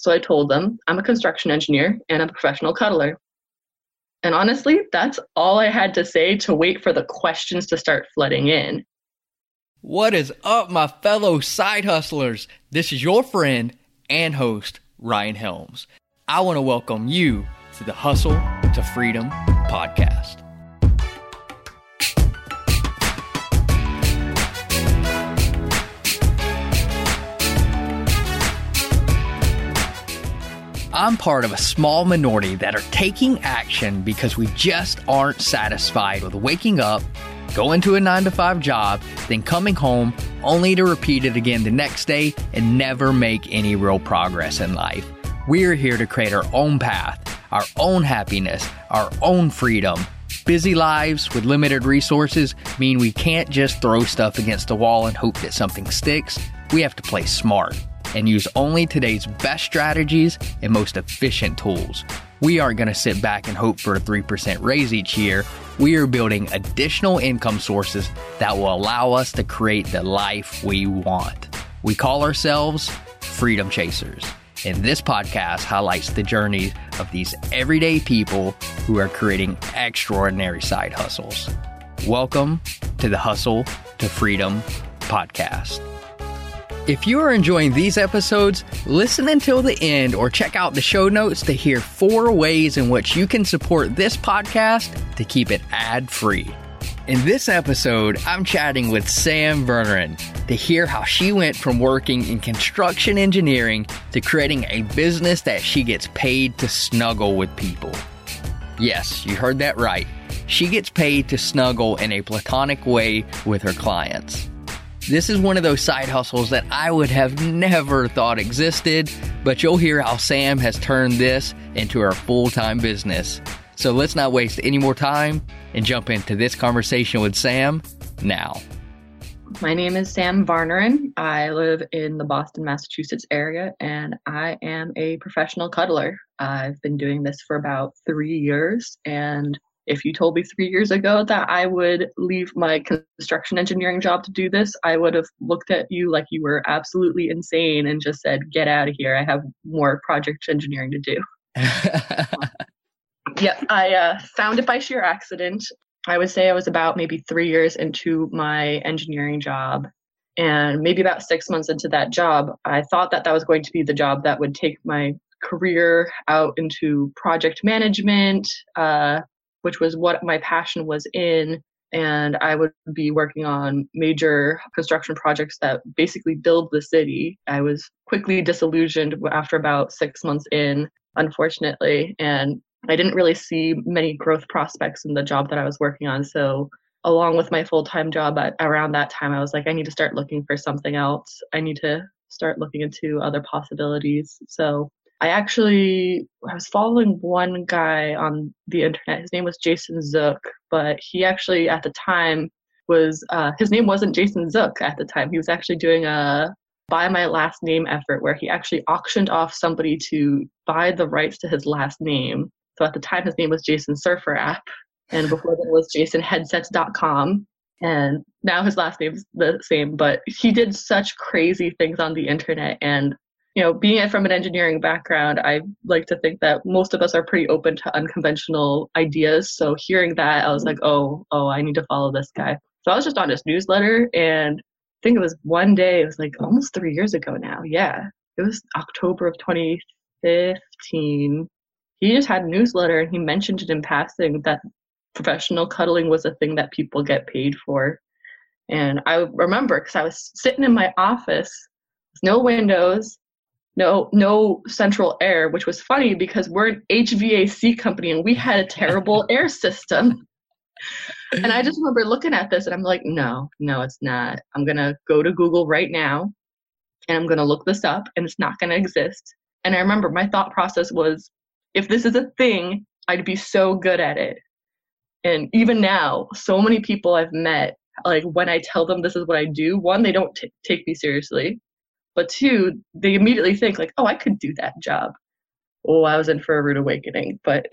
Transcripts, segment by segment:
So I told them I'm a construction engineer and I'm a professional cuddler. And honestly, that's all I had to say to wait for the questions to start flooding in. What is up, my fellow side hustlers? This is your friend and host, Ryan Helms. I want to welcome you to the Hustle to Freedom podcast. I'm part of a small minority that are taking action because we just aren't satisfied with waking up, going to a 9-to-5 job, then coming home only to repeat it again the next day and never make any real progress in life. We're here to create our own path, our own happiness, our own freedom. Busy lives with limited resources mean we can't just throw stuff against the wall and hope that something sticks. We have to play smart and use only today's best strategies and most efficient tools. We aren't going to sit back and hope for a 3% raise each year. We are building additional income sources that will allow us to create the life we want. We call ourselves Freedom Chasers, and this podcast highlights the journey of these everyday people who are creating extraordinary side hustles. Welcome to the Hustle to Freedom podcast. If you are enjoying these episodes, listen until the end or check out the show notes to hear 4 ways in which you can support this podcast to keep it ad-free. In this episode, I'm chatting with Sam Vernerin to hear how she went from working in construction engineering to creating a business that she gets paid to snuggle with people. Yes, you heard that right. She gets paid to snuggle in a platonic way with her clients. This is one of those side hustles that I would have never thought existed, but you'll hear how Sam has turned this into her full-time business. So let's not waste any more time and jump into this conversation with Sam now. My name is Sam Vernerin. I live in the Boston, Massachusetts area, and I am a professional cuddler. I've been doing this for about 3 years, and if you told me 3 years ago that I would leave my construction engineering job to do this, I would have looked at you like you were absolutely insane and just said, get out of here. I have more project engineering to do. I found it by sheer accident. I would say I was about maybe 3 years into my engineering job. And maybe about 6 months into that job, I thought that that was going to be the job that would take my career out into project management, which was what my passion was in. And I would be working on major construction projects that basically build the city. I was quickly disillusioned after about 6 months in, unfortunately. And I didn't really see many growth prospects in the job that I was working on. So along with my full-time job around that time, I was like, I need to start looking for something else. I need to start looking into other possibilities. So I was following one guy on the internet. His name was Jason Zook, but he actually at the time his name wasn't Jason Zook at the time. He was actually doing a buy my last name effort where he actually auctioned off somebody to buy the rights to his last name. So at the time, his name was Jason Surfer App, and before that was JasonHeadsets.com. And now his last name's the same, but he did such crazy things on the internet. And being from an engineering background, I like to think that most of us are pretty open to unconventional ideas. So hearing that, I was like, oh, I need to follow this guy. So I was just on his newsletter, and I think it was one day, it was like almost 3 years ago now. Yeah, it was October of 2015. He just had a newsletter, and he mentioned it in passing that professional cuddling was a thing that people get paid for. And I remember because I was sitting in my office with no windows, no central air, which was funny because we're an HVAC company and we had a terrible air system. And I just remember looking at this and I'm like, no, it's not. I'm going to go to Google right now and I'm going to look this up and it's not going to exist. And I remember my thought process was, if this is a thing, I'd be so good at it. And even now, so many people I've met, like when I tell them this is what I do, one, they don't take me seriously. But two, they immediately think like, oh, I could do that job. Oh, I was in for a rude awakening. But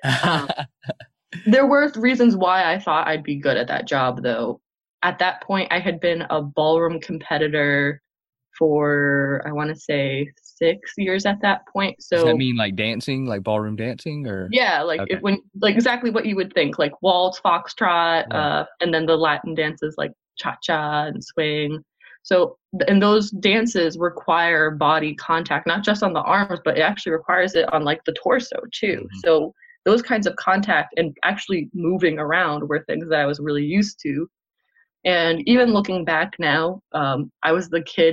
there were reasons why I thought I'd be good at that job, though. At that point, I had been a ballroom competitor for, I want to say, 6 years at that point. Does that So mean like dancing, like ballroom dancing, or? yeah, like Okay. like exactly what you would think, like waltz, foxtrot, Yeah. and then the Latin dances like cha-cha and swing. So, and those dances require body contact, not just on the arms, but it actually requires it on like the torso too. Mhm. So those kinds of contact and actually moving around were things that I was really used to. And even looking back now, I was the kid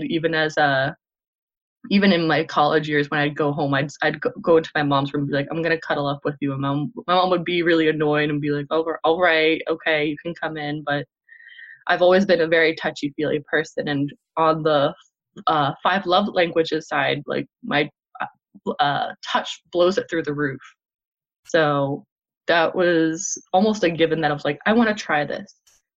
even in my college years when I'd go home, I'd go into my mom's room and be like, I'm gonna cuddle up with you. And my mom would be really annoyed and be like, oh, all right, okay, you can come in. But I've always been a very touchy feely person, and on the five love languages side, like my touch blows it through the roof. So that was almost a given that I was like, I want to try this.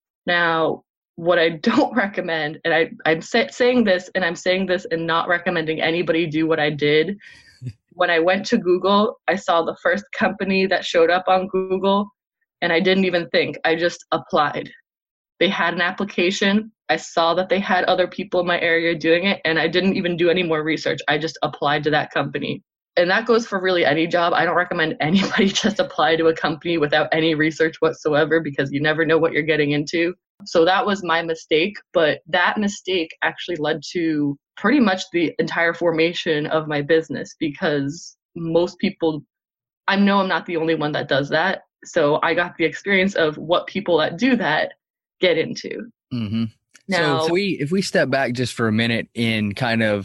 Now, what I don't recommend, and I'm saying this, and I'm saying this and not recommending anybody do what I did. When I went to Google, I saw the first company that showed up on Google, and I didn't even think. I just applied. They had an application. I saw that they had other people in my area doing it, and I didn't even do any more research. I just applied to that company. And that goes for really any job. I don't recommend anybody just apply to a company without any research whatsoever, because you never know what you're getting into. So that was my mistake, but that mistake actually led to pretty much the entire formation of my business, because most people, I know I'm not the only one that does that. So I got the experience of what people that do that get into. Mm-hmm. Now, so if we step back just for a minute in kind of,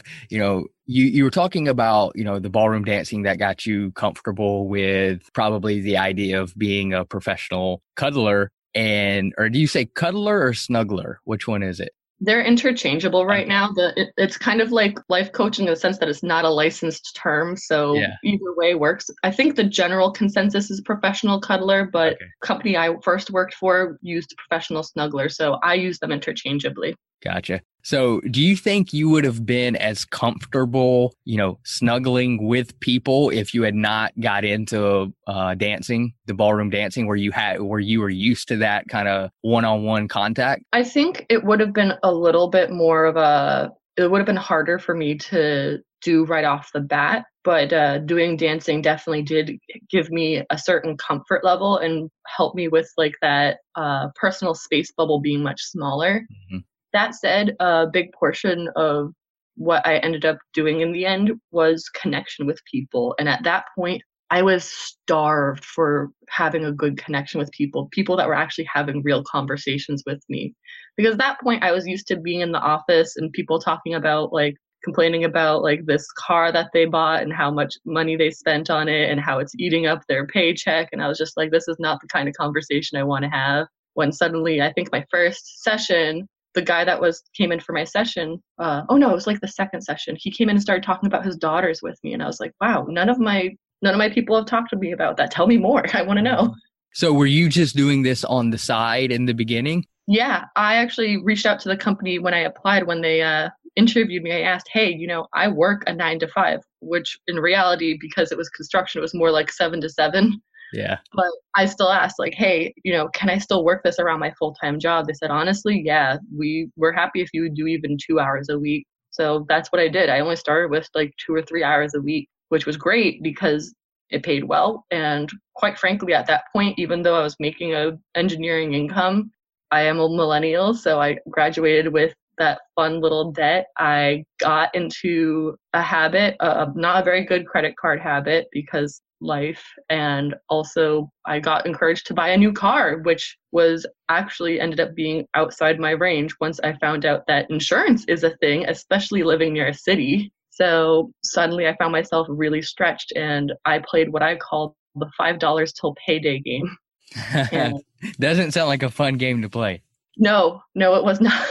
you were talking about, the ballroom dancing that got you comfortable with probably the idea of being a professional cuddler, or do you say cuddler or snuggler? Which one is it? they're interchangeable right Okay. now. It's kind of like life coaching in the sense that it's not a licensed term. So Yeah. either way works. I think the general consensus is professional cuddler, but Okay. company I first worked for used professional snuggler. So I use them interchangeably. Gotcha. So do you think you would have been as comfortable, snuggling with people if you had not got into dancing, the ballroom dancing, where you were used to that kind of one-on-one contact? I think it would have been a little bit more it would have been harder for me to do right off the bat, but doing dancing definitely did give me a certain comfort level and help me with like that personal space bubble being much smaller. Mm-hmm. That said, a big portion of what I ended up doing in the end was connection with people. And at that point, I was starved for having a good connection with people that were actually having real conversations with me. Because at that point, I was used to being in the office and people talking about like complaining about like this car that they bought and how much money they spent on it and how it's eating up their paycheck. And I was just like, this is not the kind of conversation I want to have. When suddenly, I think my first session, the guy that came in for my session, it was like the second session. He came in and started talking about his daughters with me, and I was like, wow, none of my people have talked to me about that. Tell me more. I want to know. So were you just doing this on the side in the beginning? Yeah, I actually reached out to the company when I applied. When they interviewed me, I asked, hey, I work a 9 to 5, which in reality, because it was construction, it was more like 7 to 7. Yeah. But I still asked, like, hey, can I still work this around my full-time job? They said, honestly, yeah, we're happy if you would do even 2 hours a week. So that's what I did. I only started with like 2 or 3 hours a week, which was great because it paid well. And quite frankly, at that point, even though I was making an engineering income, I am a millennial. So I graduated with that fun little debt. I got into a habit, not a very good credit card habit because life. And also I got encouraged to buy a new car, which was actually ended up being outside my range once I found out that insurance is a thing, especially living near a city. So suddenly I found myself really stretched, and I played what I call the $5 till payday game. And doesn't sound like a fun game to play. No, it was not.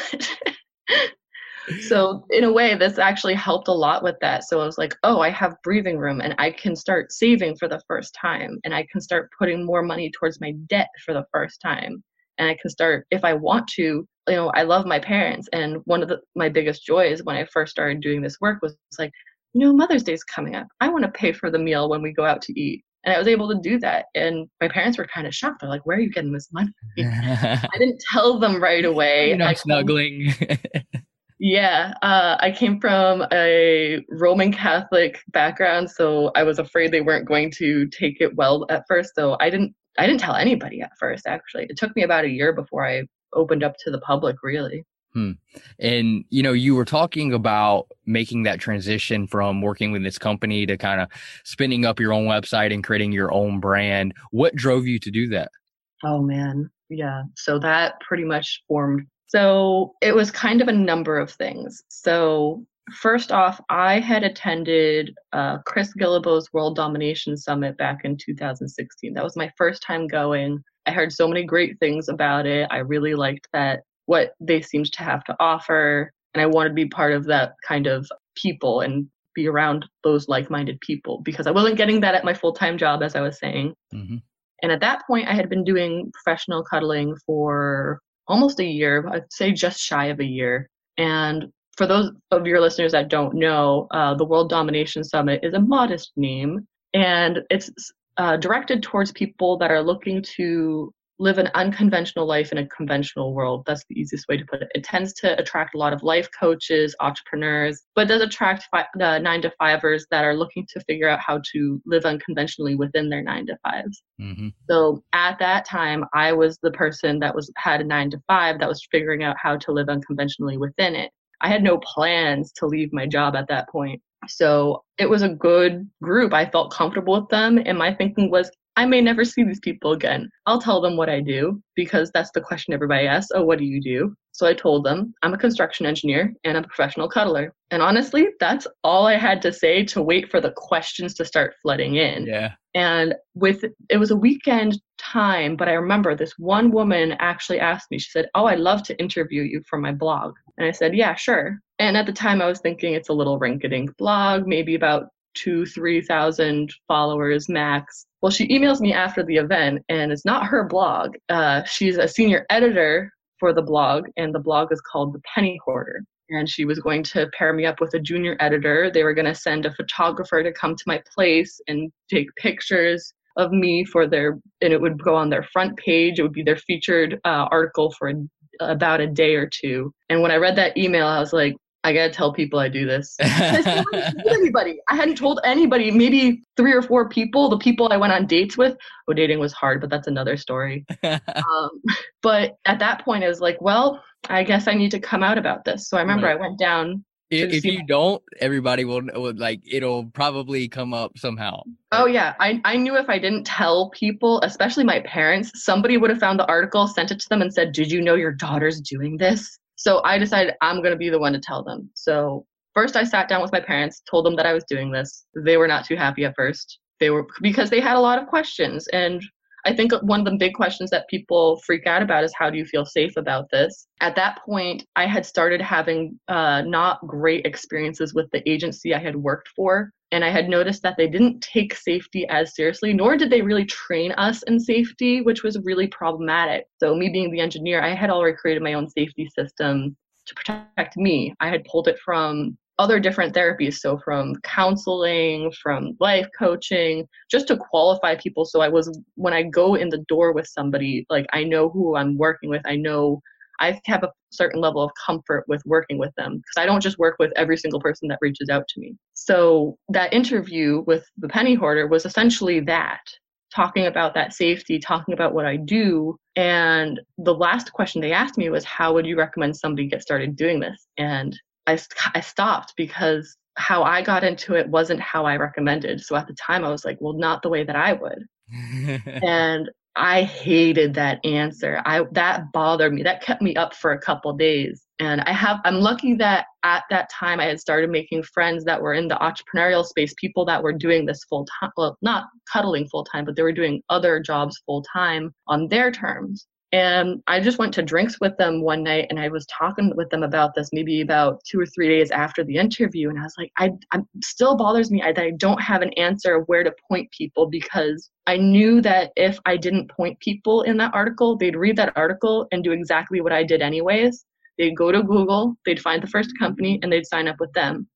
So in a way, this actually helped a lot with that. So I was like, oh, I have breathing room and I can start saving for the first time, and I can start putting more money towards my debt for the first time. And I can start, if I want to, I love my parents. And one of my biggest joys when I first started doing this work was like, Mother's Day is coming up. I want to pay for the meal when we go out to eat. And I was able to do that. And my parents were kind of shocked. They're like, where are you getting this money? I didn't tell them right away. Snuggling. Yeah, I came from a Roman Catholic background, so I was afraid they weren't going to take it well at first. So I didn't tell anybody at first, actually. It took me about a year before I opened up to the public, really. Hmm. And, you were talking about making that transition from working with this company to kind of spinning up your own website and creating your own brand. What drove you to do that? Oh man. Yeah. So that pretty much formed. So it was kind of a number of things. So first off, I had attended Chris Guillebeau's World Domination Summit back in 2016. That was my first time going. I heard so many great things about it. I really liked that what they seemed to have to offer, and I wanted to be part of that kind of people and be around those like-minded people because I wasn't getting that at my full-time job, as I was saying. Mm-hmm. And at that point, I had been doing professional cuddling for almost a year, I'd say just shy of a year. And for those of your listeners that don't know, the World Domination Summit is a modest name, and it's directed towards people that are looking to live an unconventional life in a conventional world. That's the easiest way to put it. It tends to attract a lot of life coaches, entrepreneurs, but does attract 9-to-5ers that are looking to figure out how to live unconventionally within their 9-to-5s. Mm-hmm. So at that time, I was the person that had a 9-to-5 that was figuring out how to live unconventionally within it. I had no plans to leave my job at that point. So it was a good group. I felt comfortable with them. And my thinking was, I may never see these people again. I'll tell them what I do because that's the question everybody asks. Oh, what do you do? So I told them I'm a construction engineer and I'm a professional cuddler. And honestly, that's all I had to say to wait for the questions to start flooding in. Yeah. And it was a weekend time, but I remember this one woman actually asked me, she said, "Oh, I'd love to interview you for my blog." And I said, "Yeah, sure." And at the time I was thinking it's a little rinky-dink blog, maybe about 2,000-3,000 followers max. Well, she emails me after the event and it's not her blog. She's a senior editor for the blog, and the blog is called The Penny Hoarder. And she was going to pair me up with a junior editor. They were going to send a photographer to come to my place and take pictures of me and it would go on their front page. It would be their featured article for about a day or two. And when I read that email, I was like, I got to tell people I do this. I hadn't told anybody. I hadn't told anybody, maybe 3 or 4 people, the people I went on dates with. Oh, dating was hard, but that's another story. But at that point, I was like, well, I guess I need to come out about this. So I remember I went down. If you don't, everybody will it'll probably come up somehow. Oh yeah. I knew if I didn't tell people, especially my parents, somebody would have found the article, sent it to them and said, "Did you know your daughter's doing this?" So I decided I'm going to be the one to tell them. So first I sat down with my parents, told them that I was doing this. They were not too happy at first. Because they had a lot of questions. And I think one of the big questions that people freak out about is, how do you feel safe about this? At that point, I had started having not great experiences with the agency I had worked for. And I had noticed that they didn't take safety as seriously, nor did they really train us in safety, which was really problematic. So me being the engineer, I had already created my own safety system to protect me. I had pulled it from other different therapies, so from counseling, from life coaching, just to qualify people. So when I go in the door with somebody, like I know who I'm working with. I know I have a certain level of comfort with working with them because I don't just work with every single person that reaches out to me. So that interview with the Penny Hoarder was essentially that, talking about that safety, talking about what I do. And the last question they asked me was, how would you recommend somebody get started doing this? And I stopped because how I got into it wasn't how I recommended. So at the time I was like, well, not the way that I would. And I hated that answer. That bothered me. That kept me up for a couple of days. And I'm lucky that at that time I had started making friends that were in the entrepreneurial space, people that were doing this full time, well, not cuddling full time, but they were doing other jobs full time on their terms. And I just went to drinks with them one night and I was talking with them about this maybe about 2 or 3 days after the interview. And I was like, I'm still bothers me that I don't have an answer of where to point people, because I knew that if I didn't point people in that article, they'd read that article and do exactly what I did anyways. They'd go to Google, they'd find the first company and they'd sign up with them.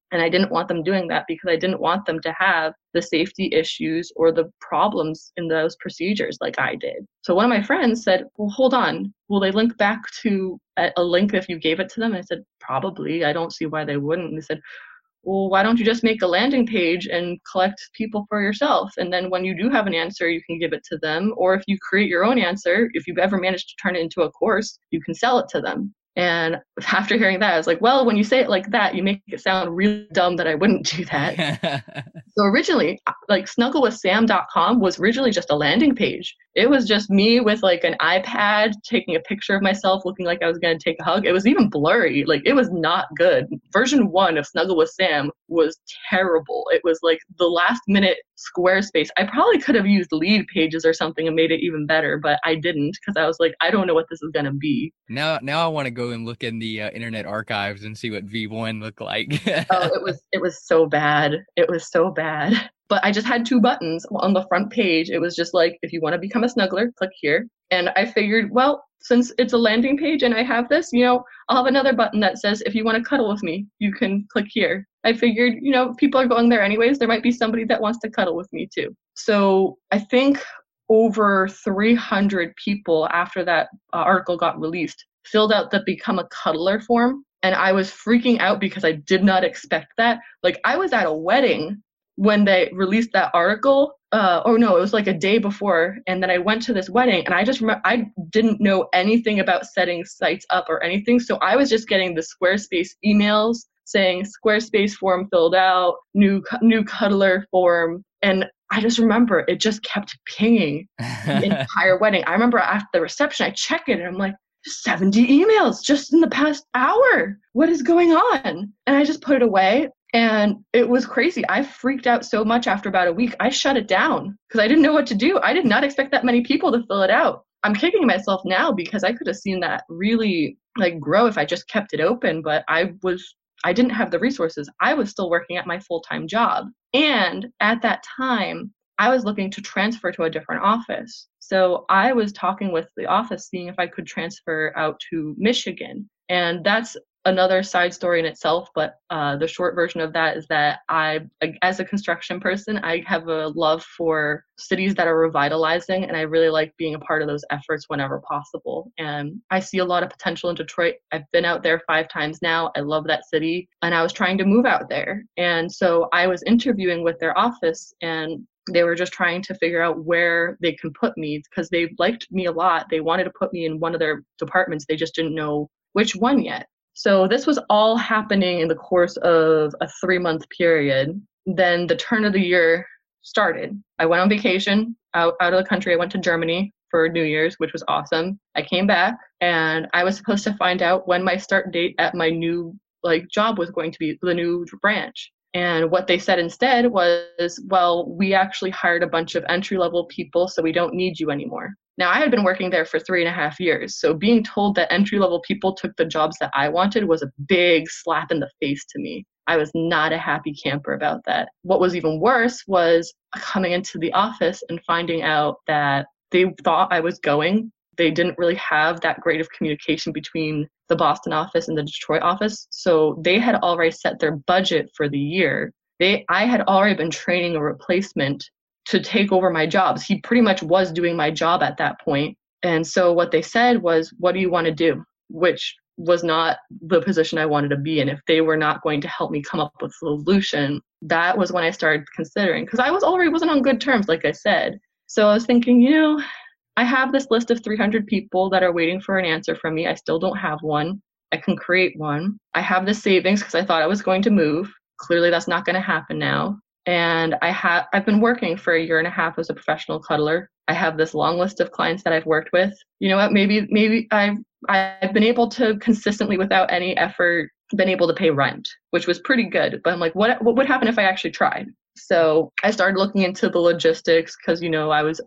And I didn't want them doing that because I didn't want them to have the safety issues or the problems in those procedures like I did. So one of my friends said, well, hold on, will they link back to a link if you gave it to them? And I said, probably. I don't see why they wouldn't. And they said, well, why don't you just make a landing page and collect people for yourself? And then when you do have an answer, you can give it to them. Or if you create your own answer, if you've ever managed to turn it into a course, you can sell it to them. And after hearing that, I was like, well, when you say it like that, you make it sound really dumb that I wouldn't do that. So originally, like snugglewithsam.com was originally just a landing page. It was just me with like an iPad taking a picture of myself looking like I was going to take a hug. It was even blurry. Like it was not good. Version 1 of Snuggle with Sam was terrible. It was like the last minute Squarespace. I probably could have used Lead Pages or something and made it even better, but I didn't because I was like, I don't know what this is going to be. Now I want to go and look in the Internet Archives and see what V1 looked like. Oh, it was so bad. It was so bad. But I just had 2 buttons on the front page. It was just like, if you want to become a snuggler, click here. And I figured, well, since it's a landing page and I have this, I'll have another button that says, if you want to cuddle with me, you can click here. I figured, people are going there anyways. There might be somebody that wants to cuddle with me too. So I think over 300 people after that article got released filled out the Become a Cuddler form. And I was freaking out because I did not expect that. Like I was at a wedding when they released that article, it was like a day before. And then I went to this wedding and I just remember I didn't know anything about setting sites up or anything. So I was just getting the Squarespace emails saying Squarespace form filled out, new cuddler form. And I just remember it just kept pinging the entire wedding. I remember after the reception, I check it and I'm like, 70 emails just in the past hour. What is going on? And I just put it away. And it was crazy. I freaked out so much after about a week. I shut it down because I didn't know what to do. I did not expect that many people to fill it out. I'm kicking myself now because I could have seen that really like grow if I just kept it open. But I didn't have the resources. I was still working at my full-time job. And at that time, I was looking to transfer to a different office. So I was talking with the office, seeing if I could transfer out to Michigan. And that's another side story in itself. But the short version of that is that I, as a construction person, I have a love for cities that are revitalizing. And I really like being a part of those efforts whenever possible. And I see a lot of potential in Detroit. I've been out there 5 times now. I love that city. And I was trying to move out there. And so I was interviewing with their office and they were just trying to figure out where they can put me because they liked me a lot. They wanted to put me in one of their departments. They just didn't know which one yet. So this was all happening in the course of a 3-month period. Then the turn of the year started. I went on vacation out of the country. I went to Germany for New Year's, which was awesome. I came back and I was supposed to find out when my start date at my new job was going to be, the new branch. And what they said instead was, well, we actually hired a bunch of entry-level people, so we don't need you anymore. Now, I had been working there for 3.5 years, so being told that entry-level people took the jobs that I wanted was a big slap in the face to me. I was not a happy camper about that. What was even worse was coming into the office and finding out that they thought I was going. They didn't really have that great of communication between the Boston office and the Detroit office. So they had already set their budget for the year. I had already been training a replacement to take over my jobs. He pretty much was doing my job at that point. And so what they said was, what do you want to do? Which was not the position I wanted to be in. If they were not going to help me come up with a solution, that was when I started considering, because I wasn't on good terms, like I said. So I was thinking, I have this list of 300 people that are waiting for an answer from me. I still don't have one. I can create one. I have the savings because I thought I was going to move. Clearly that's not going to happen now. And I've been working for 1.5 years as a professional cuddler. I have this long list of clients that I've worked with. You know what? Maybe I've been able to consistently, without any effort, been able to pay rent, which was pretty good. But I'm like, what would happen if I actually tried? So I started looking into the logistics because, I was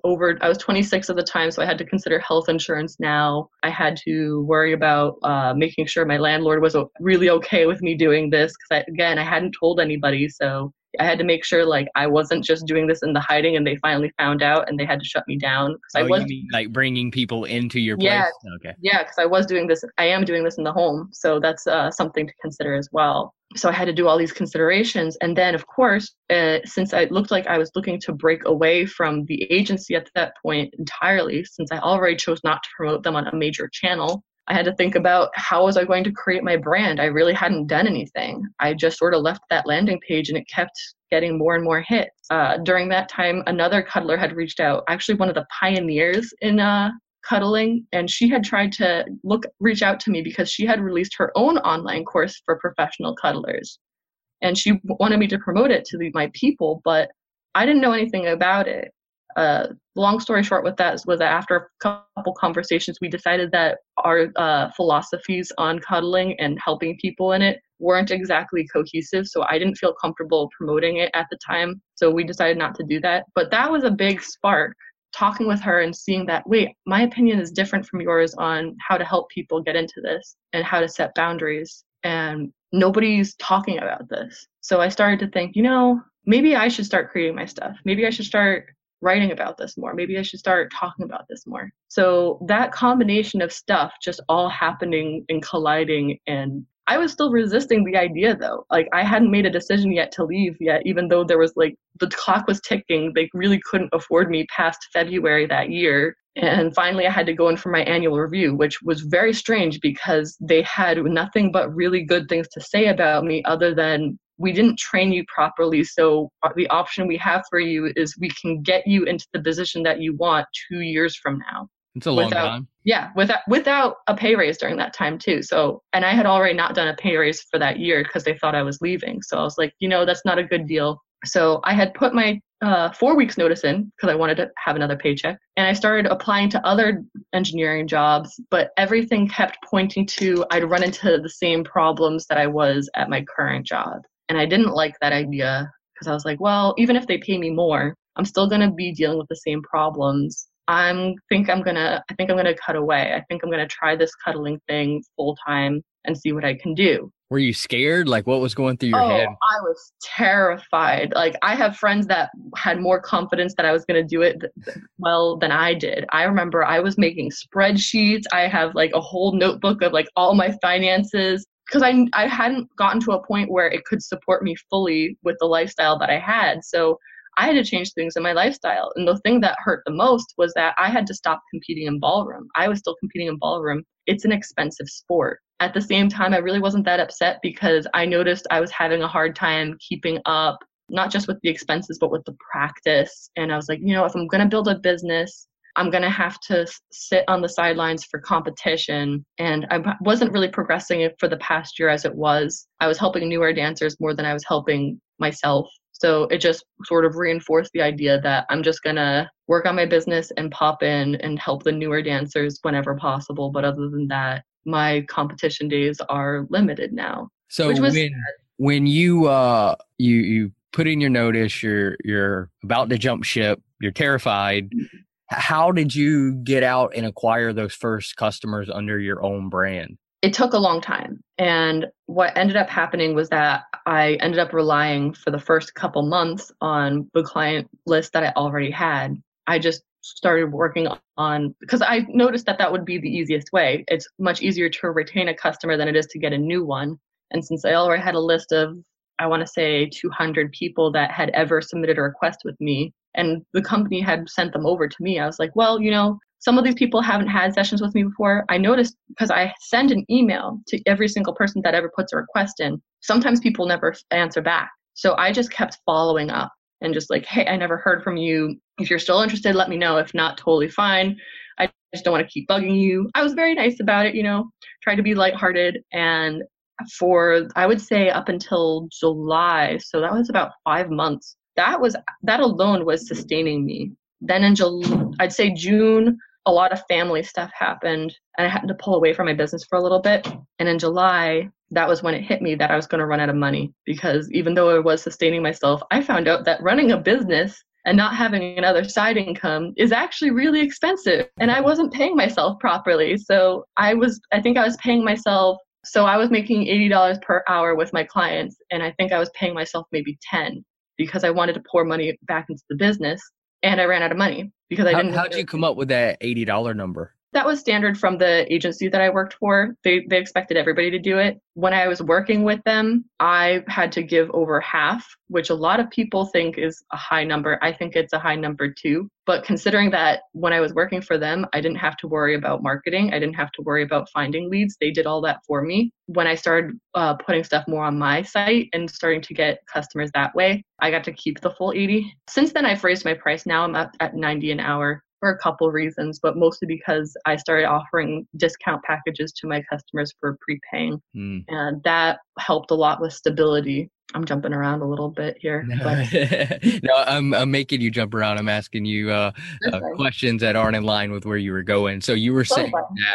26 at the time, so I had to consider health insurance now. I had to worry about making sure my landlord was really okay with me doing this because, I hadn't told anybody. So I had to make sure like I wasn't just doing this in the hiding and they finally found out and they had to shut me down. Oh, you mean like bringing people into your yeah, place? Okay. yeah, because I am doing this in the home. So that's something to consider as well. So I had to do all these considerations. And then, of course, since it looked like I was looking to break away from the agency at that point entirely, since I already chose not to promote them on a major channel, I had to think about how was I going to create my brand. I really hadn't done anything. I just sort of left that landing page and it kept getting more and more hits. During that time, another cuddler had reached out, actually one of the pioneers in cuddling, and she had tried to reach out to me because she had released her own online course for professional cuddlers. And she wanted me to promote it to my people, but I didn't know anything about it. Long story short with that was that after a couple conversations, we decided that our philosophies on cuddling and helping people in it weren't exactly cohesive. So I didn't feel comfortable promoting it at the time. So we decided not to do that. But that was a big spark, talking with her and seeing that, wait, my opinion is different from yours on how to help people get into this and how to set boundaries. And nobody's talking about this. So I started to think, maybe I should start creating my stuff. Maybe I should start writing about this more. Maybe I should start talking about this more. So that combination of stuff just all happening and colliding, and I was still resisting the idea though. Like I hadn't made a decision yet to leave yet, even though there was like the clock was ticking. They really couldn't afford me past February that year. And finally I had to go in for my annual review, which was very strange because they had nothing but really good things to say about me other than, we didn't train you properly, so the option we have for you is we can get you into the position that you want 2 years from now. It's a long time. Yeah, without a pay raise during that time too. So, and I had already not done a pay raise for that year because they thought I was leaving. So I was like, that's not a good deal. So I had put my 4 weeks notice in because I wanted to have another paycheck. And I started applying to other engineering jobs, but everything kept pointing to I'd run into the same problems that I was at my current job. And I didn't like that idea because I was like, well, even if they pay me more, I'm still going to be dealing with the same problems. I think I'm going to cut away. I think I'm going to try this cuddling thing full time and see what I can do. Were you scared? Like what was going through your head? I was terrified. Like I have friends that had more confidence that I was going to do it well than I did. I remember I was making spreadsheets. I have like a whole notebook of like all my finances, because I hadn't gotten to a point where it could support me fully with the lifestyle that I had. So I had to change things in my lifestyle. And the thing that hurt the most was that I had to stop competing in ballroom. I was still competing in ballroom. It's an expensive sport. At the same time, I really wasn't that upset because I noticed I was having a hard time keeping up, not just with the expenses, but with the practice. And I was like, if I'm going to build a business, I'm going to have to sit on the sidelines for competition. And I wasn't really progressing it for the past year as it was. I was helping newer dancers more than I was helping myself. So it just sort of reinforced the idea that I'm just going to work on my business and pop in and help the newer dancers whenever possible. But other than that, my competition days are limited now. So when you put in your notice, you're about to jump ship, you're terrified. How did you get out and acquire those first customers under your own brand? It took a long time. And what ended up happening was that I ended up relying for the first couple months on the client list that I already had. I just started working on, because I noticed that would be the easiest way. It's much easier to retain a customer than it is to get a new one. And since I already had a list of, I want to say 200 people that had ever submitted a request with me, and the company had sent them over to me, I was like, well, some of these people haven't had sessions with me before. I noticed because I send an email to every single person that ever puts a request in. Sometimes people never answer back. So I just kept following up and just like, hey, I never heard from you. If you're still interested, let me know. If not, totally fine. I just don't want to keep bugging you. I was very nice about it, tried to be lighthearted. And for, I would say up until July, so that was about 5 months, that alone was sustaining me. Then in I'd say June, a lot of family stuff happened and I had to pull away from my business for a little bit. And in July, that was when it hit me that I was going to run out of money, because even though I was sustaining myself, I found out that running a business and not having another side income is actually really expensive. And I wasn't paying myself properly. So I think I was paying myself. So I was making $80 per hour with my clients. And I think I was paying myself maybe 10. because I wanted to pour money back into the business, and I ran out of money because I didn't. How'd you come up with that $80 number? That was standard from the agency that I worked for. They expected everybody to do it. When I was working with them, I had to give over half, which a lot of people think is a high number. I think it's a high number too. But considering that when I was working for them, I didn't have to worry about marketing. I didn't have to worry about finding leads. They did all that for me. When I started putting stuff more on my site and starting to get customers that way, I got to keep the full 80. Since then, I've raised my price. Now I'm up at 90 an hour. For a couple of reasons, but mostly because I started offering discount packages to my customers for prepaying. And that helped a lot with stability. I'm jumping around a little bit here. But No, I'm making you jump around. I'm asking you questions that aren't in line with where you were going. So you were saying that,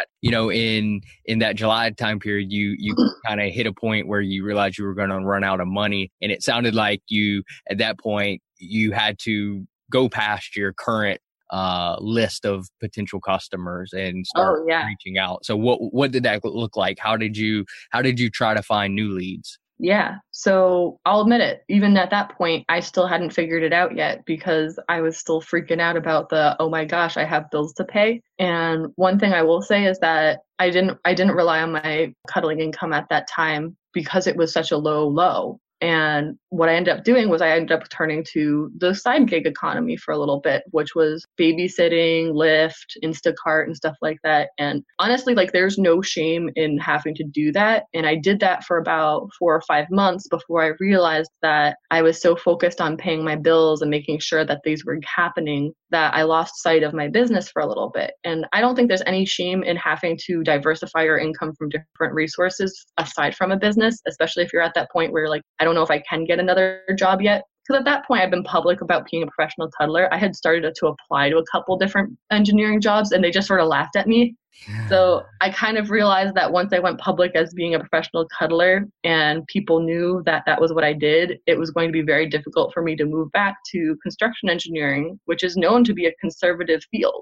in that July time period, you kind of hit a point where you realized you were going to run out of money. And it sounded like at that point, you had to go past your current list of potential customers and start reaching out. So what did that look like? How did you try to find new leads? Yeah. So I'll admit it, even at that point, I still hadn't figured it out yet because I was still freaking out about oh my gosh, I have bills to pay. And one thing I will say is that I didn't rely on my cuddling income at that time because it was such a low. And what I ended up doing was I ended up turning to the side gig economy for a little bit, which was babysitting, Lyft, Instacart, and stuff like that. And honestly, there's no shame in having to do that. And I did that for about 4 or 5 months before I realized that I was so focused on paying my bills and making sure that these were happening that I lost sight of my business for a little bit. And I don't think there's any shame in having to diversify your income from different resources aside from a business, especially if you're at that point where you're like, I don't know if I can get another job yet. Because at that point, I've been public about being a professional cuddler. I had started to apply to a couple different engineering jobs and they just sort of laughed at me. So I kind of realized that once I went public as being a professional cuddler and people knew that that was what I did, it was going to be very difficult for me to move back to construction engineering, which is known to be a conservative field.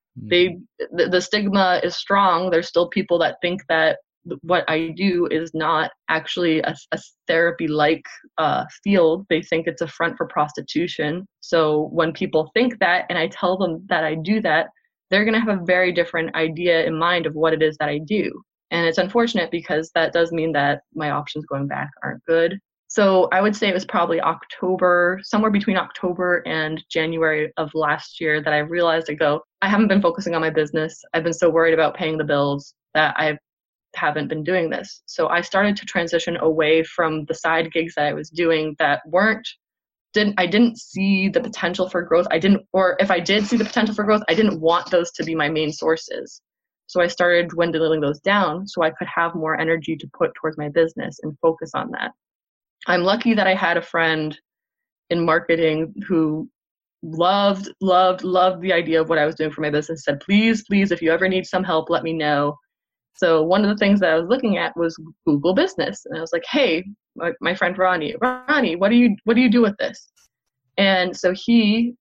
The stigma is strong. There's still people that think that what I do is not actually a therapy-like field. They think it's a front for prostitution. So when people think that, and I tell them that I do that, they're going to have a very different idea in mind of what it is that I do. And it's unfortunate because that does mean that my options going back aren't good. So I would say it was probably somewhere between October and January of last year that I realized I haven't been focusing on my business. I've been so worried about paying the bills that I haven't been doing this. So I started to transition away from the side gigs that I was doing that I didn't see the potential for growth. Or if I did see the potential for growth, I didn't want those to be my main sources. So I started dwindling those down so I could have more energy to put towards my business and focus on that. I'm lucky that I had a friend in marketing who loved the idea of what I was doing for my business, said, please, if you ever need some help, let me know. So one of the things that I was looking at was Google Business. And I was like, hey, my friend Ronnie, what do you do with this? And so he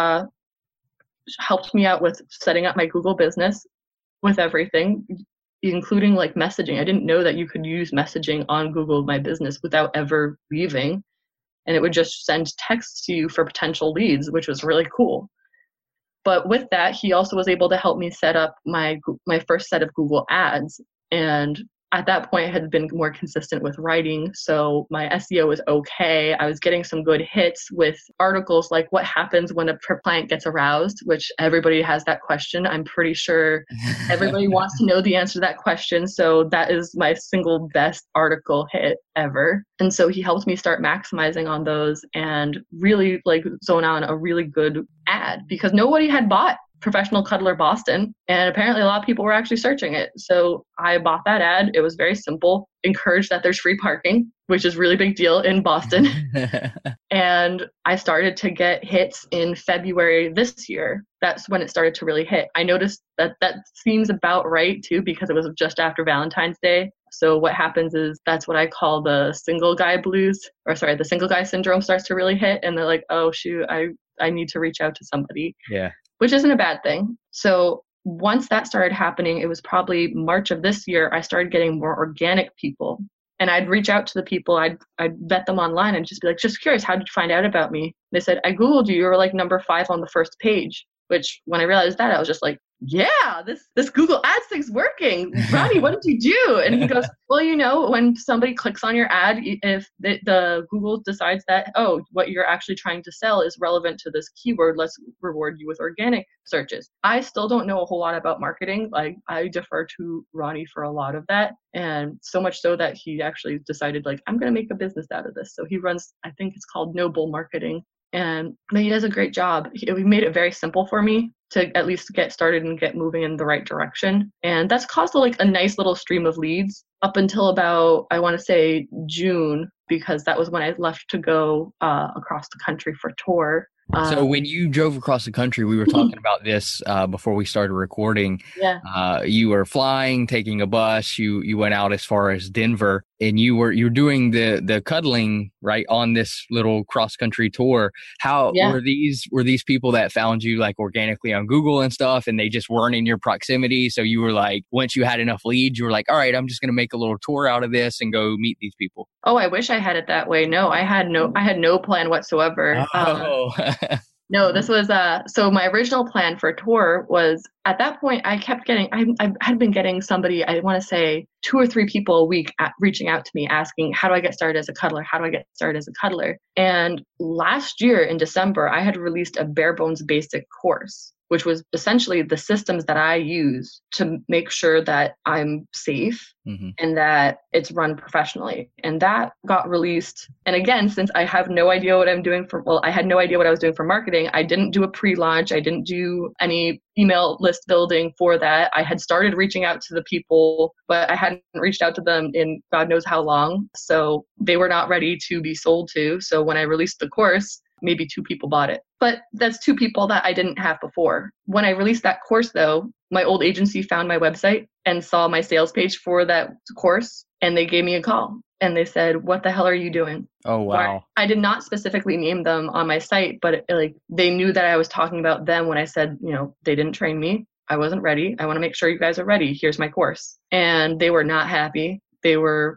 helped me out with setting up my Google Business with everything, including messaging. I didn't know that you could use messaging on Google My Business without ever leaving. And it would just send texts to you for potential leads, which was really cool. But with that, he also was able to help me set up my first set of Google ads. And at that point, I had been more consistent with writing. So my SEO was okay. I was getting some good hits with articles like what happens when a client gets aroused, which everybody has that question. I'm pretty sure everybody wants to know the answer to that question. So that is my single best article hit ever. And so he helped me start maximizing on those and really zone on a really good ad because nobody had bought Professional Cuddler Boston, and apparently a lot of people were actually searching it. So I bought that ad. It was very simple. Encouraged that there's free parking, which is a really big deal in Boston. And I started to get hits in February this year. That's when it started to really hit. I noticed that seems about right too, because it was just after Valentine's Day. So what happens is that's what I call the single guy blues, the single guy syndrome starts to really hit. And they're like, oh shoot, I need to reach out to somebody. Yeah. Which isn't a bad thing. So once that started happening, it was probably March of this year, I started getting more organic people. And I'd reach out to the people, I'd vet them online and just be like, just curious, how did you find out about me? They said, I Googled you. You were like number 5 on the first page, which when I realized that, I was just like, yeah, this Google Ads thing's working. Ronnie, what did you do? And he goes, well, you know, when somebody clicks on your ad, if the Google decides that, oh, what you're actually trying to sell is relevant to this keyword, let's reward you with organic searches. I still don't know a whole lot about marketing. Like, I defer to Ronnie for a lot of that. And so much so that he actually decided, like, I'm going to make a business out of this. So he runs, I think it's called Noble Marketing. And he does a great job. He made it very simple for me to at least get started and get moving in the right direction. And that's caused like a nice little stream of leads up until about, I want to say June, because that was when I left to go across the country for tour. So when you drove across the country, we were talking about this before we started recording. Yeah. You were flying, taking a bus. You went out as far as Denver, and you were doing the cuddling right on this little cross country tour. How were these people that found you like organically on Google and stuff, and they just weren't in your proximity? So you were like, once you had enough leads, you were like, all right, I'm just going to make a little tour out of this and go meet these people. Oh, I wish I had it that way. No, I had no plan whatsoever. Oh. No, this was so my original plan for a tour was, at that point I kept getting, I had been getting somebody, I want to say 2 or 3 people a week reaching out to me asking, how do I get started as a cuddler? How do I get started as a cuddler? And last year in December, I had released a bare bones basic course, which was essentially the systems that I use to make sure that I'm safe and that it's run professionally. And that got released. And again, since I have no idea what I'm doing I had no idea what I was doing for marketing. I didn't do a pre-launch. I didn't do any email list building for that. I had started reaching out to the people, but I hadn't reached out to them in God knows how long. So they were not ready to be sold to. So when I released the course, maybe 2 people bought it. But that's 2 people that I didn't have before. When I released that course, though, my old agency found my website and saw my sales page for that course, and they gave me a call. And they said, what the hell are you doing? Oh, wow. I did not specifically name them on my site, but they knew that I was talking about them when I said, you know, they didn't train me. I wasn't ready. I want to make sure you guys are ready. Here's my course. And they were not happy. They were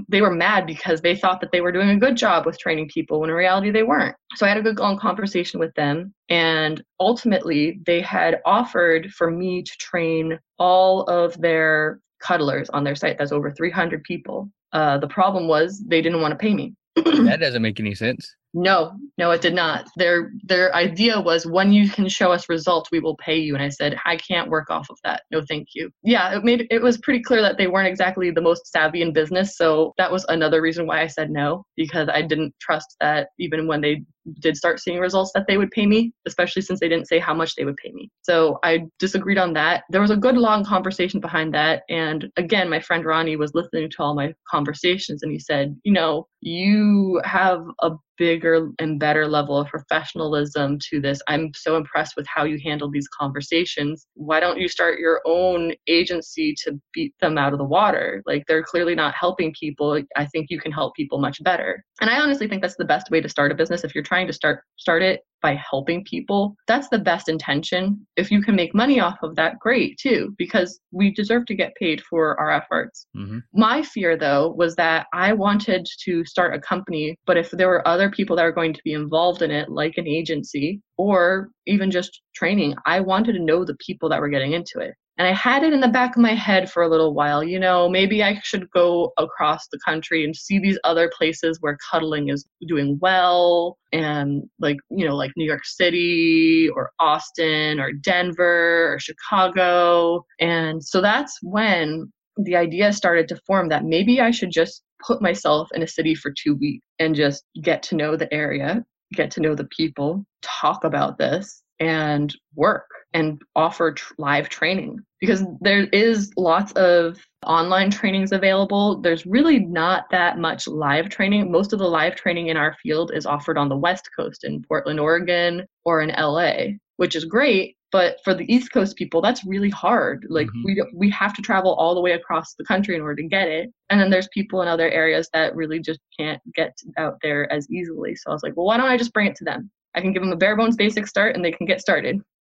mad because they thought that they were doing a good job with training people when in reality they weren't. So I had a good long conversation with them, and ultimately they had offered for me to train all of their cuddlers on their site. That's over 300 people. The problem was they didn't want to pay me. That doesn't make any sense. No, it did not. Their idea was, when you can show us results, we will pay you. And I said, I can't work off of that. No, thank you. Yeah, it was pretty clear that they weren't exactly the most savvy in business. So that was another reason why I said no, because I didn't trust that even when they did start seeing results that they would pay me, especially since they didn't say how much they would pay me. So I disagreed on that. There was a good long conversation behind that. And again, my friend Ronnie was listening to all my conversations, and he said, you know, you have a bigger and better level of professionalism to this. I'm so impressed with how you handle these conversations. Why don't you start your own agency to beat them out of the water? Like, they're clearly not helping people. I think you can help people much better. And I honestly think that's the best way to start a business. If you're trying to start it by helping people, that's the best intention. If you can make money off of that, great too, because we deserve to get paid for our efforts. My fear, though, was that I wanted to start a company, but if there were other people that are going to be involved in it, like an agency or even just training, I wanted to know the people that were getting into it. And I had it in the back of my head for a little while, you know, maybe I should go across the country and see these other places where cuddling is doing well, and like, you know, like New York City or Austin or Denver or Chicago. And so that's when the idea started to form that maybe I should just put myself in a city for 2 weeks and just get to know the area, get to know the people, talk about this, and work and offer live training, because there is lots of online trainings available. There's really not that much live training. Most of the live training in our field is offered on the West Coast in Portland, Oregon, or in LA, which is great. But for the East Coast people, that's really hard. Like we have to travel all the way across the country in order to get it. And then there's people in other areas that really just can't get out there as easily. So I was like, well, why don't I just bring it to them? I can give them a bare bones basic start and they can get started.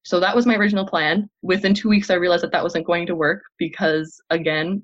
So that was my original plan. Within 2 weeks, I realized that that wasn't going to work because, again,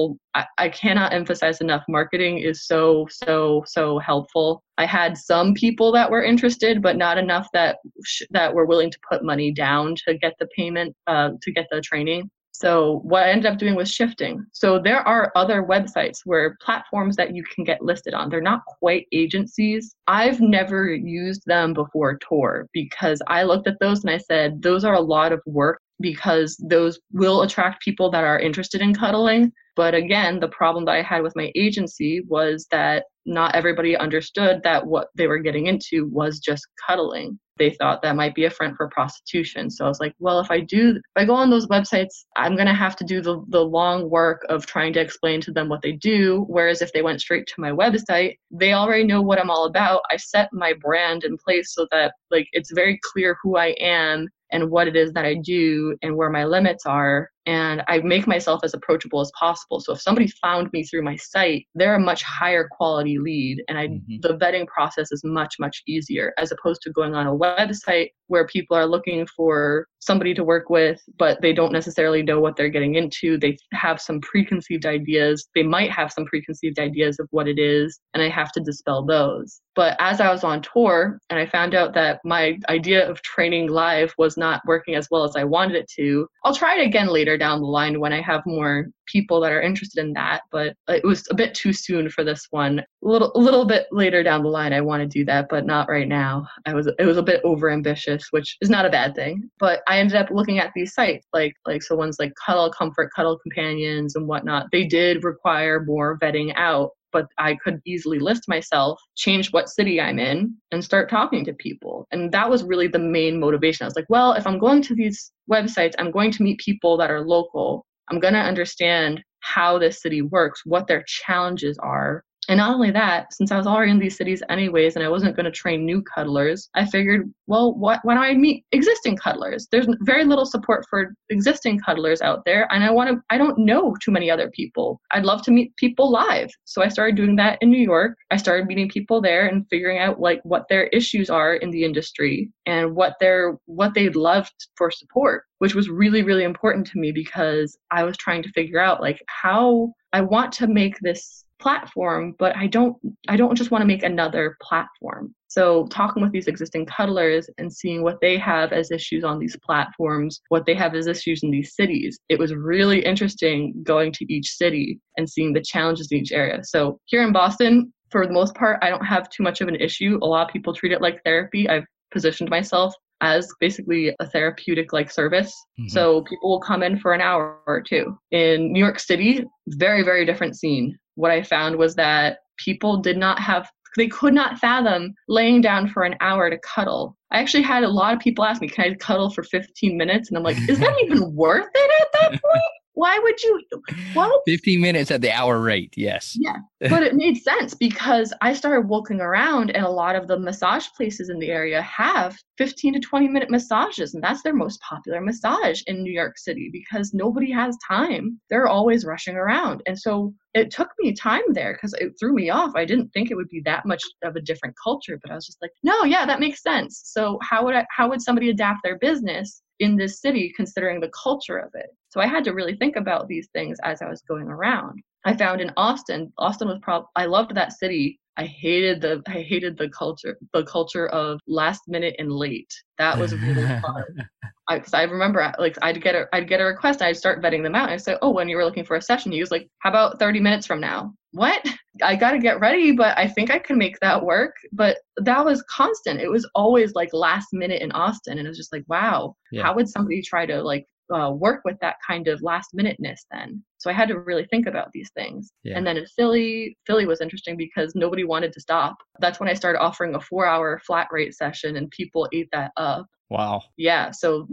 I cannot emphasize enough. Marketing is so, so, so helpful. I had some people that were interested, but not enough that were willing to put money down to get the payment, to get the training. So what I ended up doing was shifting. So there are other websites where platforms that you can get listed on. They're not quite agencies. I've never used them before Tor because I looked at those and I said, those are a lot of work because those will attract people that are interested in cuddling. But again, the problem that I had with my agency was that not everybody understood that what they were getting into was just cuddling. They thought that might be a front for prostitution. So I was like, well, if I go on those websites, I'm going to have to do the long work of trying to explain to them what they do. Whereas if they went straight to my website, they already know what I'm all about. I set my brand in place so that like it's very clear who I am and what it is that I do and where my limits are. And I make myself as approachable as possible. So if somebody found me through my site, they're a much higher quality lead. And the vetting process is much, much easier as opposed to going on a website where people are looking for somebody to work with, but they don't necessarily know what they're getting into. They have some preconceived ideas. They might have some preconceived ideas of what it is, and I have to dispel those. But as I was on Tor and I found out that my idea of training live was not working as well as I wanted it to, I'll try it again later down the line when I have more people that are interested in that. But it was a bit too soon for this one. A little bit later down the line, I want to do that, but not right now. It was a bit over ambitious, which is not a bad thing. But I ended up looking at these sites, like so ones like Cuddle Comfort, Cuddle Companions, and whatnot. They did require more vetting out. But I could easily list myself, change what city I'm in, and start talking to people. And that was really the main motivation. I was like, well, if I'm going to these websites, I'm going to meet people that are local. I'm going to understand how this city works, what their challenges are. And not only that, since I was already in these cities anyways, and I wasn't going to train new cuddlers, I figured, well, why don't I meet existing cuddlers? There's very little support for existing cuddlers out there, and I don't know too many other people. I'd love to meet people live. So I started doing that in New York. I started meeting people there and figuring out like what their issues are in the industry and what they'd love for support, which was really, really important to me because I was trying to figure out like how I want to make this platform, but I don't just want to make another platform. So talking with these existing cuddlers and seeing what they have as issues on these platforms, what they have as issues in these cities, it was really interesting going to each city and seeing the challenges in each area. So here in Boston, for the most part, I don't have too much of an issue. A lot of people treat it like therapy. I've positioned myself as basically a therapeutic like service. So people will come in for an hour or two. In New York City, very, very different scene. What I found was that people they could not fathom laying down for an hour to cuddle. I actually had a lot of people ask me, can I cuddle for 15 minutes? And I'm like, is that even worth it at that point? Why would you? What? 15 minutes at the hour rate, yes. Yeah, but it made sense because I started walking around and a lot of the massage places in the area have 15 to 20 minute massages. And that's their most popular massage in New York City because nobody has time. They're always rushing around. And so it took me time there because it threw me off. I didn't think it would be that much of a different culture, but I was just like, no, yeah, that makes sense. So how would somebody adapt their business in this city considering the culture of it? So I had to really think about these things as I was going around. I found in Austin was I loved that city. I hated the culture of last minute and late. That was really fun. Because I remember like I'd get a request and I'd start vetting them out. And I'd say, oh, when you were looking for a session, he was like, how about 30 minutes from now? What? I got to get ready, but I think I can make that work. But that was constant. It was always like last minute in Austin. And it was just like, wow, how would somebody try to like work with that kind of last minuteness then? So I had to really think about these things. Yeah. And then in Philly was interesting because nobody wanted to stop. That's when I started offering a 4-hour flat rate session and people ate that up. Wow. Yeah. So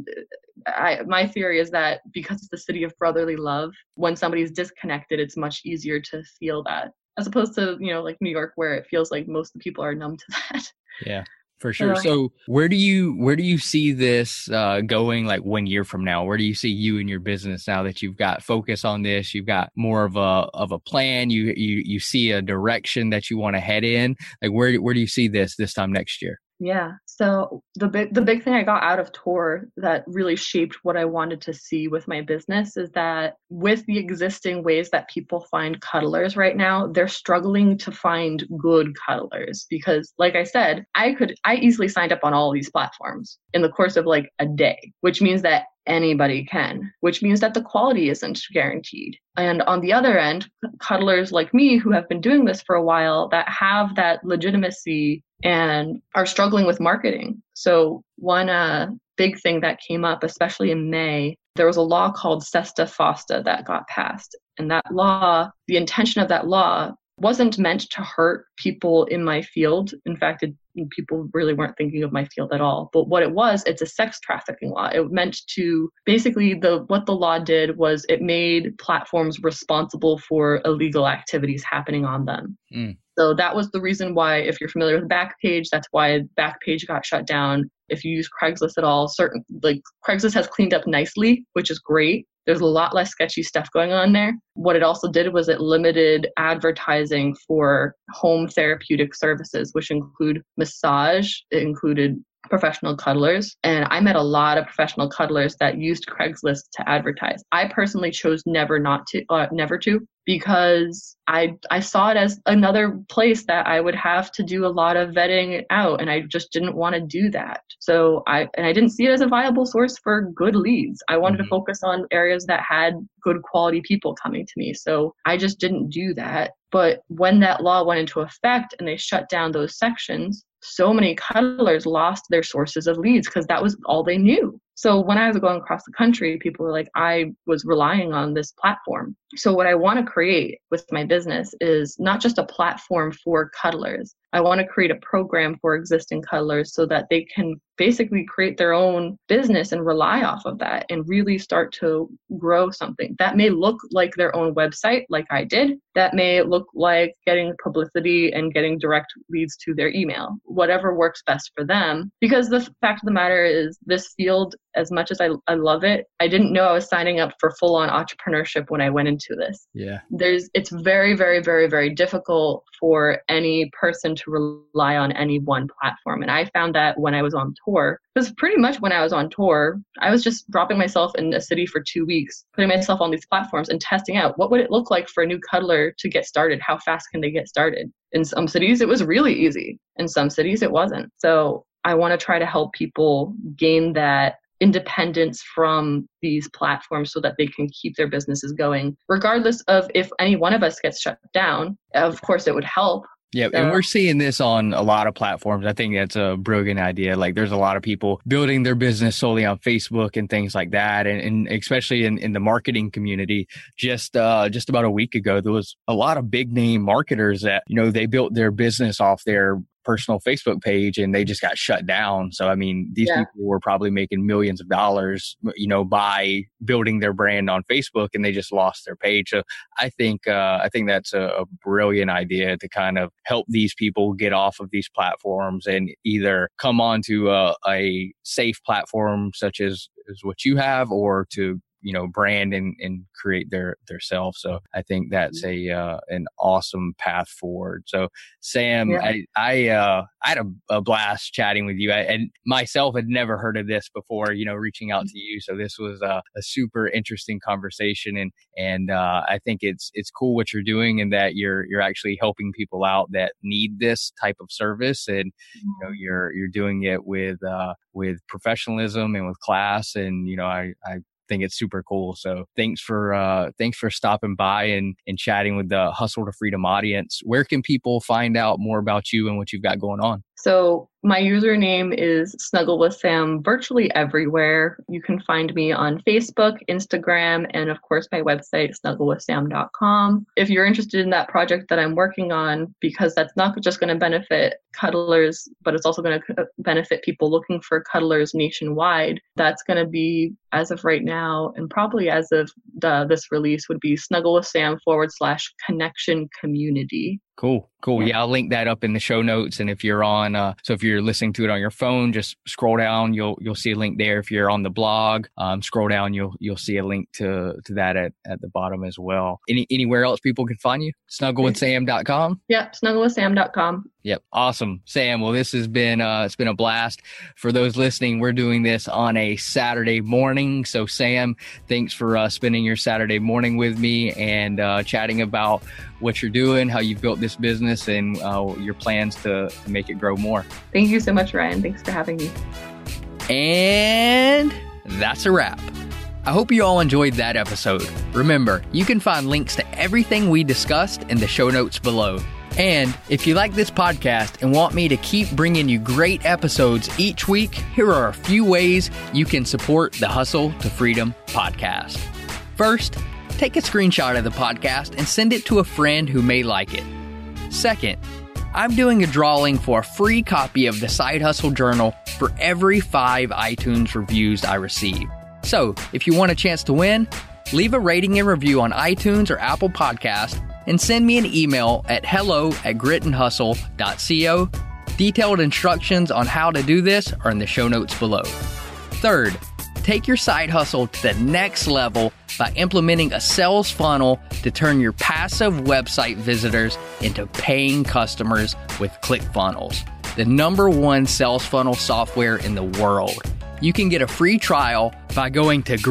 my theory is that because it's the city of brotherly love, when somebody's disconnected, it's much easier to feel that as opposed to, like New York, where it feels like most of the people are numb to that. Yeah, for sure. So where do you see this going like 1 year from now? Where do you see you and your business now that you've got focus on this? You've got more of a plan. You see a direction that you want to head in. Like where do you see this time next year? Yeah. So the big thing I got out of tour that really shaped what I wanted to see with my business is that with the existing ways that people find cuddlers right now, they're struggling to find good cuddlers because like I said, I easily signed up on all these platforms in the course of like a day, which means that anybody can, which means that the quality isn't guaranteed. And on the other end, cuddlers like me who have been doing this for a while that have that legitimacy and are struggling with marketing. So one big thing that came up, especially in May, there was a law called Sesta Fosta that got passed. And that law, the intention of that law wasn't meant to hurt people in my field. In fact, people really weren't thinking of my field at all. But what it was, it's a sex trafficking law. It meant to basically what the law did was it made platforms responsible for illegal activities happening on them. So that was the reason why, if you're familiar with Backpage, that's why Backpage got shut down. If you use Craigslist at all, Craigslist has cleaned up nicely, which is great. There's a lot less sketchy stuff going on there. What it also did was it limited advertising for home therapeutic services, which include massage. It included professional cuddlers. And I met a lot of professional cuddlers that used Craigslist to advertise. I personally chose never to, because I saw it as another place that I would have to do a lot of vetting out, and I just didn't want to do that. So I didn't see it as a viable source for good leads. I wanted to focus on areas that had good quality people coming to me. So I just didn't do that. But when that law went into effect and they shut down those sections, so many cuddlers lost their sources of leads because that was all they knew. So when I was going across the country, people were like, I was relying on this platform. So what I want to create with my business is not just a platform for cuddlers. I want to create a program for existing cuddlers so that they can basically create their own business and rely off of that and really start to grow something. That may look like their own website, like I did. That may look like getting publicity and getting direct leads to their email, whatever works best for them. Because the fact of the matter is, this field, as much as I love it, I didn't know I was signing up for full-on entrepreneurship when I went into this. Yeah. It's very, very, very, very difficult for any person to rely on any one platform. And I found that when I was on tour, because pretty much when I was on tour, I was just dropping myself in a city for 2 weeks, putting myself on these platforms and testing out what would it look like for a new cuddler to get started? How fast can they get started? In some cities, it was really easy. In some cities, it wasn't. So I want to try to help people gain that independence from these platforms so that they can keep their businesses going, regardless of if any one of us gets shut down. Of course, it would help. Yeah, and we're seeing this on a lot of platforms. I think that's a brilliant idea. Like, there's a lot of people building their business solely on Facebook and things like that. And especially in the marketing community, just about a week ago, there was a lot of big name marketers that, they built their business off their personal Facebook page and they just got shut down. So, I mean, these people were probably making millions of dollars, by building their brand on Facebook, and they just lost their page. So I think that's a brilliant idea to kind of help these people get off of these platforms and either come onto a safe platform such as what you have, or to brand and create their self. So I think that's an awesome path forward. So Sam, I had a blast chatting with you. And myself had never heard of this before, reaching out to you. So this was a super interesting conversation. And I think it's cool what you're doing, and that you're actually helping people out that need this type of service. And, you're doing it with professionalism and with class. And, I think it's super cool. So thanks for stopping by and chatting with the Hustle to Freedom audience. Where can people find out more about you and what you've got going on? So my username is Snuggle with Sam virtually everywhere. You can find me on Facebook, Instagram, and of course my website, snugglewithsam.com. If you're interested in that project that I'm working on, because that's not just going to benefit cuddlers, but it's also going to benefit people looking for cuddlers nationwide, that's going to be, as of right now, and probably as of this release, would be snugglewithsam /connection community. Cool. Yeah, I'll link that up in the show notes. And if you're on, so if you're listening to it on your phone, just scroll down. You'll see a link there. If you're on the blog, scroll down. You'll see a link to that at the bottom as well. Anywhere else people can find you? SnuggleWithSam.com. Yep, SnuggleWithSam.com. Yep. Awesome. Sam, well, this has been, it's been a blast. For those listening, we're doing this on a Saturday morning. So Sam, thanks for spending your Saturday morning with me and chatting about what you're doing, how you've built this business, and your plans to make it grow more. Thank you so much, Ryan. Thanks for having me. And that's a wrap. I hope you all enjoyed that episode. Remember, you can find links to everything we discussed in the show notes below. And if you like this podcast and want me to keep bringing you great episodes each week, here are a few ways you can support the Hustle to Freedom podcast. First, take a screenshot of the podcast and send it to a friend who may like it. Second, I'm doing a drawing for a free copy of the Side Hustle Journal for every 5 iTunes reviews I receive. So, if you want a chance to win, leave a rating and review on iTunes or Apple Podcast and send me an email at hello@gritandhustle.co. Detailed instructions on how to do this are in the show notes below. Third, take your side hustle to the next level by implementing a sales funnel to turn your passive website visitors into paying customers with ClickFunnels, the #1 sales funnel software in the world. You can get a free trial by going to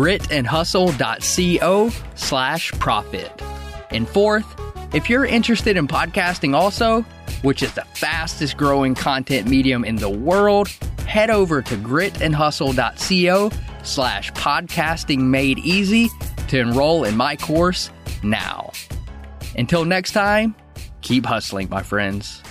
gritandhustle.co/profit. And fourth, if you're interested in podcasting also, which is the fastest growing content medium in the world, head over to gritandhustle.co/podcasting made easy to enroll in my course now. Until next time, keep hustling, my friends.